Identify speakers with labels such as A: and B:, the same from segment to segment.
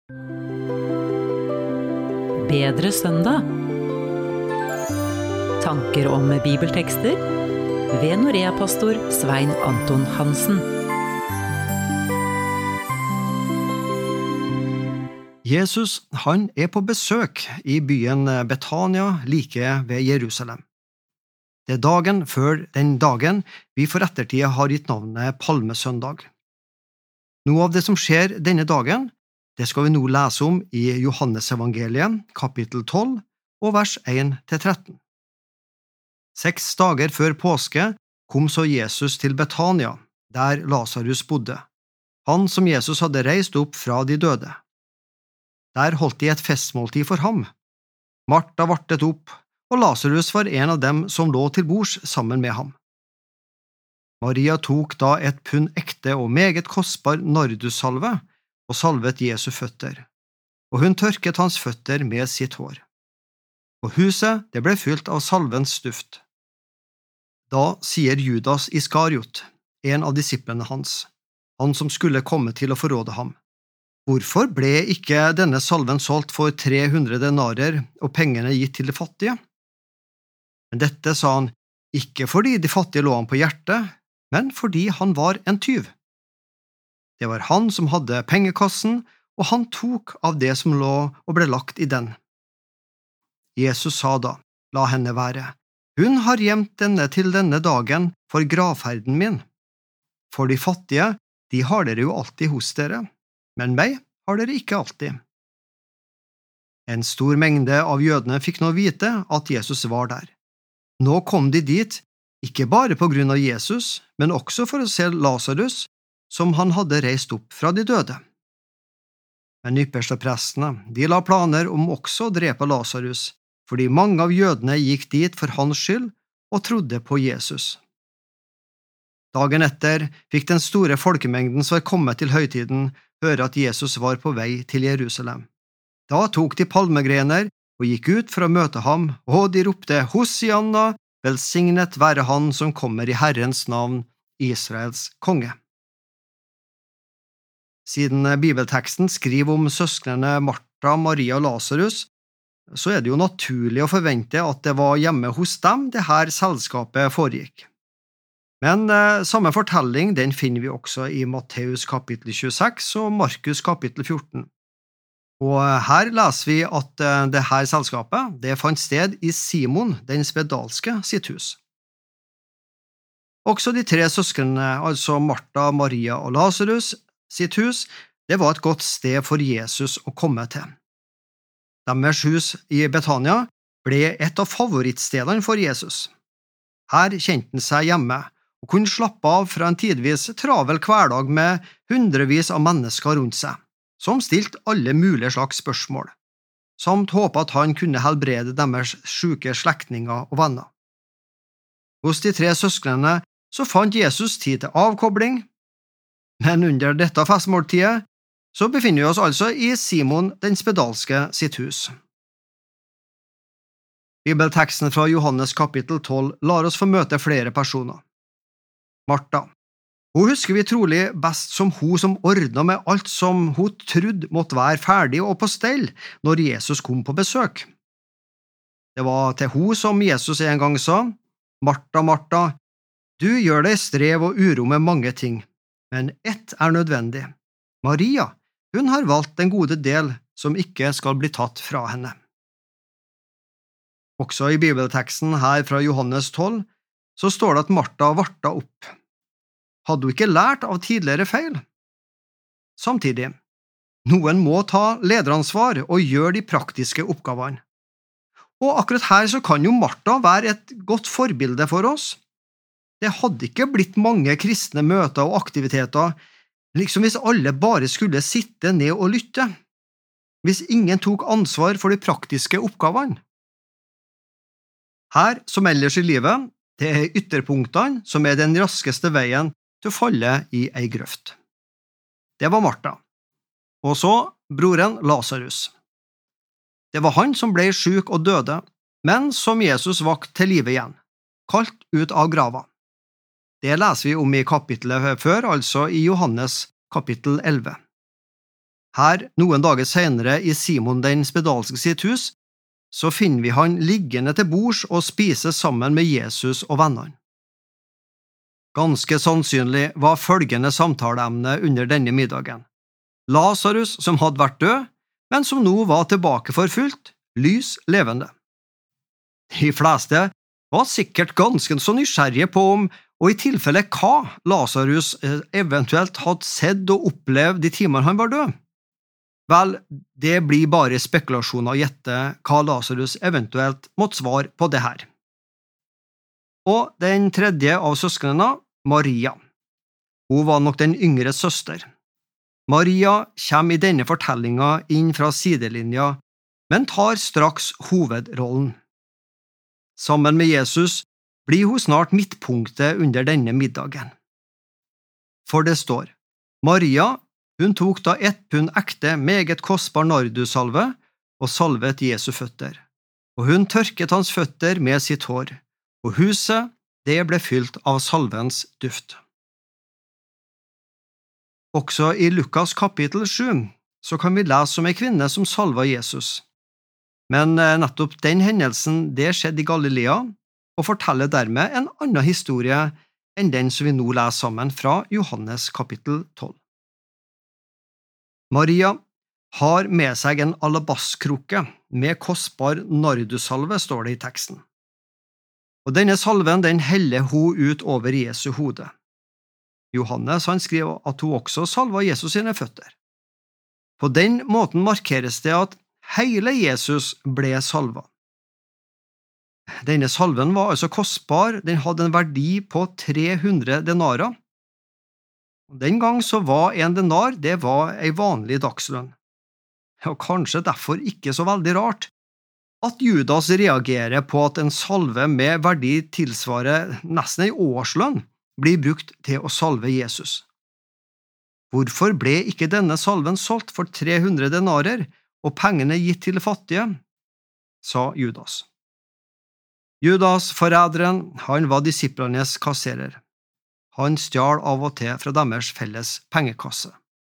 A: Bedre søndag. Tanker om bibeltekster ved Norea-pastor Svein Anton Hansen.
B: Jesus, han på besøk i byen Betania like ved Jerusalem. Det dagen før den dagen vi for ettertid har gitt navnet Palmesøndag. Noe av det som skjer denne dagen, det skal vi nå lese om i Johannesevangeliet, kapittel 12, og vers 1-13. 6 dager før påske kom så Jesus til Betania, der Lazarus bodde, han som Jesus hadde reist opp fra de døde. Der holdt de et festmåltid for ham. Martha vartet opp, og Lazarus var en av dem som lå til bords sammen med ham. Maria tok da et pund ekte og meget kostbar nardussalve og salvet Jesu føtter, og hun tørket hans føtter med sitt hår. Og huset, det ble fylt av salvens duft. Da sier Judas Iskariot, en av disiplene hans, han som skulle komme til å forråde ham: Hvorfor ble ikke denne salven solgt for 300 denarer og pengene gitt til de fattige? Men dette sa han ikke fordi de fattige lå ham på hjertet, men fordi han var en tyv. Det var han som hadde pengekassen, og han tok av det som lå og ble lagt i den. Jesus sa da, la henne være. Hun har gjemt denne til denne dagen for gravferden min. For de fattige, de har dere jo alltid hos dere, men meg har dere ikke alltid. En stor mengde av jødene fikk nå vite at Jesus var der. Nå kom de dit, ikke bare på grunn av Jesus, men også for å se Lazarus, som han hadde reist opp fra de døde. Men yppersteprestene, de la planer om også å drepe Lazarus, fordi mange av jødene gikk dit for hans skyld og trodde på Jesus. Dagen etter fikk den store folkemengden som var kommet til høytiden høre at Jesus var på vei til Jerusalem. Da tok de palmegrener og gikk ut for å møte ham, og de ropte Hosianna, velsignet være han som kommer i Herrens navn, Israels konge. Siden bibelteksten skriver om søsknene Martha, Maria og Lazarus, så det jo naturlig å forvente at det var hjemme hos dem det her selskapet foregikk. Men samme fortelling den finner vi også i Matteus kapittel 26 og Markus kapittel 14. Og her leser vi at det her selskapet det fant sted i Simon den spedalske sitt hus. Også de 3 søsknene, altså Martha, Maria og Lazarus sitt hus, det var et godt sted for Jesus å komme til. Deres hus i Betania ble et av favorittstedene for Jesus. Her kjente han seg hjemme og kunne slappe av fra en tidvis travel hverdag med hundrevis av mennesker rundt seg, som stilte alle mulige slags spørsmål, samt håpet at han kunne helbrede deres syke slektninger og venner. Hos de 3 søsknene så fant Jesus tid til avkobling, men under dette festmåltidet så befinner vi oss altså i Simon den spedalske sitt hus. Bibelteksten fra Johannes kapittel 12 lar oss få møte flere personer. Martha. Hun husker vi trolig best som hun som ordnet med alt som hun trodde måtte være ferdig og på stell når Jesus kom på besøk. Det var til hun som Jesus en gang sa, Martha, Martha, du gjør deg strev og uro med mange ting, men ett nødvendig. Maria, hun har valgt den gode del som ikke skal bli tatt fra henne. Også i bibelteksten her fra Johannes 12 så står det at Martha varta opp. Hadde hun ikke lært av tidligere feil? Samtidig, noen må ta lederansvar og gjøre de praktiske oppgavene. Og akkurat her så kan jo Martha være et godt forbilde for oss. Det hadde ikke blitt mange kristne møter og aktiviteter, liksom hvis alle bare skulle sitte ned og lytte, hvis ingen tok ansvar for de praktiske oppgavene. Her, som ellers i livet, det ytterpunktene som den raskeste veien til å falle i ei grøft. Det var Martha. Og så broren Lazarus. Det var han som ble syk og døde, men som Jesus vakt til live igjen, kalt ut av grava. Det leser vi om i kapittelet før, altså i Johannes kapittel 11. Her, noen dager senere i Simon den spedalske sitt hus, så finner vi han liggende til bords og spise sammen med Jesus og vennene. Ganske sannsynlig var følgende samtaleemne under denne middagen. Lazarus som hadde vært død, men som nå var tilbake for fullt, lys levende. De fleste var sikkert ganske så nysgjerrige på om, og i tilfelle hva, Lazarus eventuelt hadde sett og opplevd de timene han var død. Vel, det blir bare spekulasjoner å gjette hva Lazarus eventuelt måtte svare på det her. Og den tredje av søsknene, Maria. Hun var nok den yngre søster. Maria kommer i denne fortellingen inn fra sidelinja, men tar straks hovedrollen. Sammen med Jesus blir hun snart midtpunktet under denne middagen. For det står, Maria, hun tok da 1 pund ekte, meget kostbar nardussalve og salvet Jesu føtter, og hun tørket hans føtter med sitt hår, og huset, det ble fylt av salvens duft. Også i Lukas kapittel 7 så kan vi lese om en kvinne som salva Jesus. Men nettopp den hendelsen, det skjedde i Galilea, og forteller dermed en annen historie enn den som vi nå leser sammen fra Johannes kapittel 12. Maria har med seg en alabastkrukke med kostbar nardussalve, står det i teksten. Og denne salven, den heller hun ut over Jesu hode. Johannes han skriver at hun også salva Jesus sine føtter. På den måten markeres det at hele Jesus ble salva. Denne salven var altså kostbar, den hadde en verdi på 300 denarer. Den gang så var en denar, det var en vanlig dagslønn. Og kanskje derfor ikke så veldig rart at Judas reagerer på at en salve med verdi tilsvarer nesten en årslønn blir brukt til å salve Jesus. Hvorfor ble ikke denne salven solgt for 300 denarer og pengene gitt til fattige? Sa Judas. Judas, forræderen, han var disiplenes kasserer. Han stjal av og til fra deres felles pengekasse.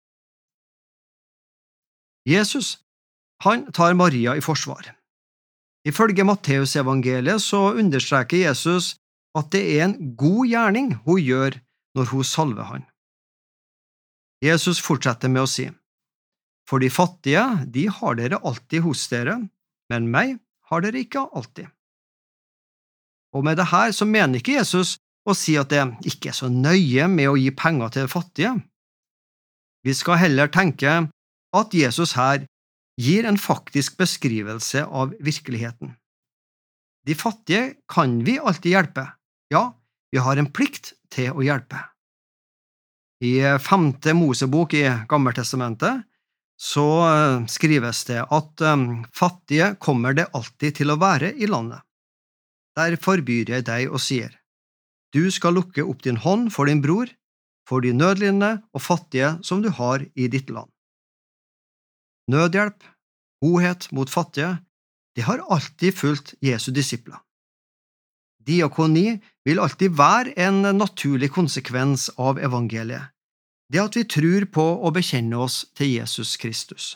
B: Jesus, han tar Maria i forsvar. Ifølge Matteus evangeliet så understreker Jesus at det er en god gjerning hun gjør når hun salver han. Jesus fortsetter med å si, «For de fattige, de har dere alltid hos dere, men meg har dere ikke alltid.» Og med det her så mener ikke Jesus å si at det ikke er så nøye med å gi penger til fattige. Vi skal heller tenke at Jesus her gir en faktisk beskrivelse av virkeligheten. De fattige kan vi alltid hjelpe. Ja, vi har en plikt til å hjelpe. I 5. Mosebok i Gammeltestamentet så skrives det at fattige kommer det alltid til å være i landet. Derfor byr jeg deg og sier, du skal lukke opp din hånd for din bror, for de nødlidende og fattige som du har i ditt land. Nødhjelp, godhet mot fattige, det har alltid fulgt Jesu disipler. Diakoni vil alltid være en naturlig konsekvens av evangeliet, det at vi tror på og bekjenner oss til Jesus Kristus.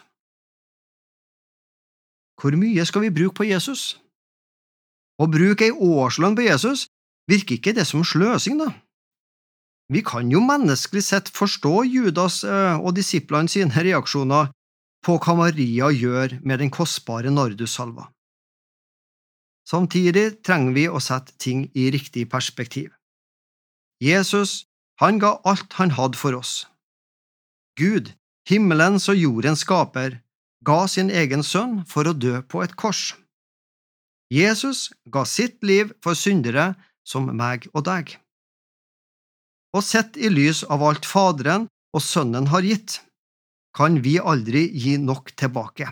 B: Hvor mye skal vi bruke på Jesus? Å bruke en årslønn på Jesus virker ikke det som sløsing, da? Vi kan jo menneskelig sett forstå Judas og disiplene sine reaksjoner på hva Maria gjør med den kostbare nardussalva. Samtidig trenger vi å sette ting i riktig perspektiv. Jesus, han ga alt han hadde for oss. Gud, himmelens og jordens skaper, ga sin egen sønn for å dø på et kors. Jesus ga sitt liv for syndere som meg og deg. Og sett i lys av alt Faderen og Sønnen har gitt, kan vi aldri gi nok tilbake.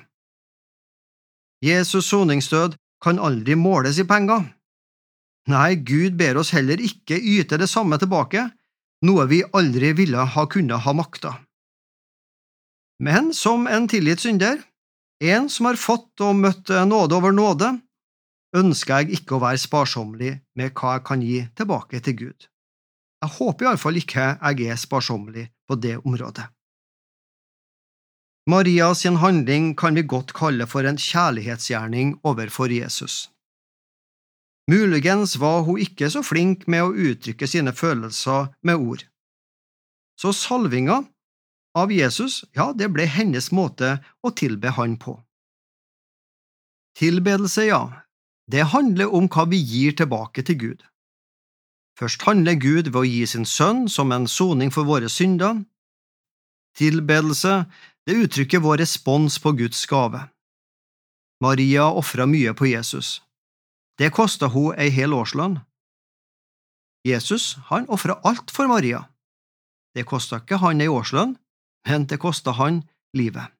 B: Jesus soningsdød kan aldri måles i penger. Nei, Gud ber oss heller ikke yte det samme tilbake, noe vi aldri ville ha kunnet ha makta. Men som en tilgitt synder, en som har fått og møtt nåde over nåde, ønsker jeg ikke å være sparsommelig med hva jeg kan gi tilbake til Gud. Jeg håper i alle fall ikke jeg er sparsommelig på det området. Maria sin handling kan vi godt kalle for en kjærlighetsgjerning overfor Jesus. Muligens var hun ikke så flink med å uttrykke sine følelser med ord. Så salvinga av Jesus, det ble hennes måte å tilbe han på. Tilbedelse, det handler om hva vi gir tilbake til Gud. Først handler Gud ved å gi sin sønn som en soning for våre synder. Tilbedelse, det uttrykker vår respons på Guds gave. Maria offret mye på Jesus. Det kostet hun en hel årslønn. Jesus, han offret alt for Maria. Det kostet ikke han en årslønn, men det kostet han livet.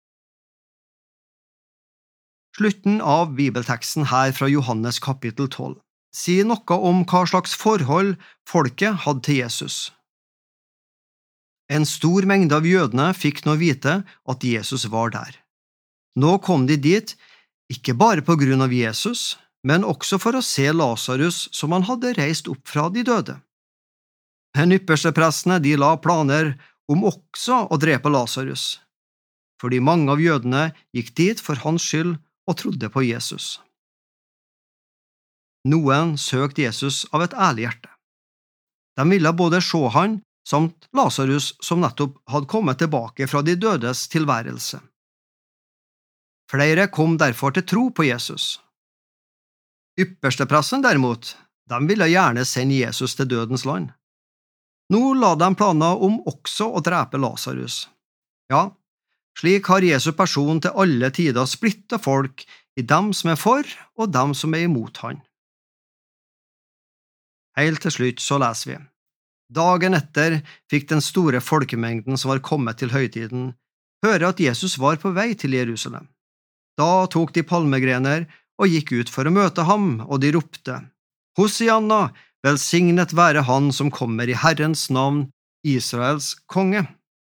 B: Slutten av bibelteksten her fra Johannes kapittel 12 sier noe om hva slags forhold folket hadde til Jesus. En stor mengde av jødene fikk nå vite at Jesus var der. Nå kom de dit, ikke bare på grunn av Jesus, men også for å se Lazarus som han hadde reist opp fra de døde. Men yppersteprestene de la planer om også å drepe Lazarus, fordi mange av jødene gikk dit for hans skyld og trodde på Jesus. Noen søkte Jesus av et ærlig hjerte. De ville både se han samt Lazarus som nettopp hadde kommet tilbake fra de dødes tilværelse. Flere kom derfor til tro på Jesus. Ypperstepresten derimot, de ville gjerne sende Jesus til dødens land. Nå la de planer om også å drepe Lazarus. Slik har Jesu person til alle tider splittet folk i dem som er for og dem som er imot han. Helt til slutt så leser vi. Dagen etter fikk den store folkemengden som var kommet til høytiden, høre at Jesus var på vei til Jerusalem. Da tok de palmegrener og gikk ut for å møte ham, og de ropte, Hosianna, velsignet være han som kommer i Herrens navn, Israels konge.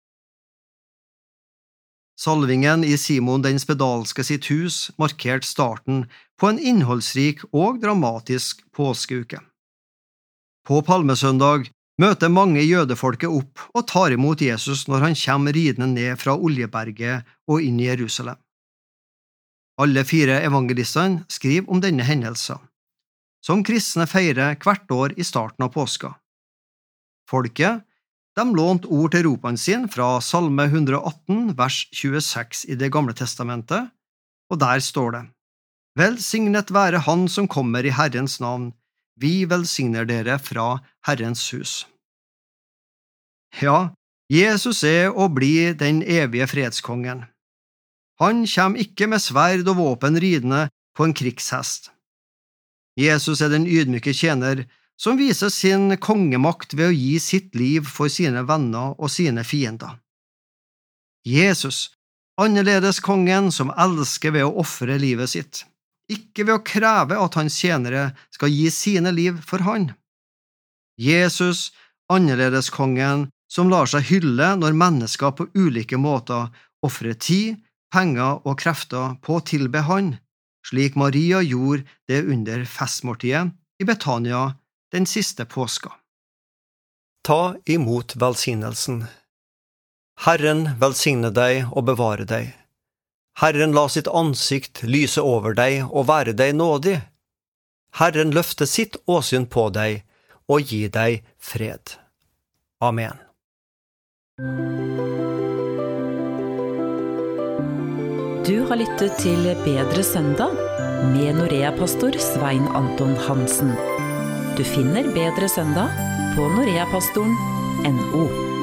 B: Salvingen i Simon den spedalske sitt hus markerte starten på en innholdsrik og dramatisk påskeuke. På palmesøndag møter mange jødefolket opp og tar imot Jesus når han kommer ridende ned fra Oljeberget og inn i Jerusalem. Alle 4 evangelistene skriver om denne hendelsen, som kristne feirer hvert år i starten av påska. Folket, de lånte ord til ropene sin fra Salme 118, vers 26 i Det gamle testamentet, og der står det, Velsignet være han som kommer i Herrens navn, vi velsigner dere fra Herrens hus. Jesus er og blir den evige fredskongen. Han kommer ikke med sverd og våpen ridende på en krigshest. Jesus er den ydmyke tjener som viser sin kongemakt ved å gi sitt liv for sine venner og sine fiender. Jesus, annerledes kongen som elsker ved å offre livet sitt, ikke ved å kreve at hans tjenere skal gi sine liv for han. Jesus, annerledes kongen som lar seg hylle når mennesker på ulike måter offrer tid, penger og krefter på å tilbe han, slik Maria gjorde det under festmåltidet i Betania den siste påska. Ta imot velsignelsen. Herren velsigne deg og bevare deg. Herren la sitt ansikt lyse over deg og være deg nådig. Herren løfte sitt åsyn på deg og gi deg fred. Amen.
A: Du har lyttet til Bedre søndag med Norea-pastor Svein Anton Hansen. Du finner Bedre søndag på noreapastoren.no.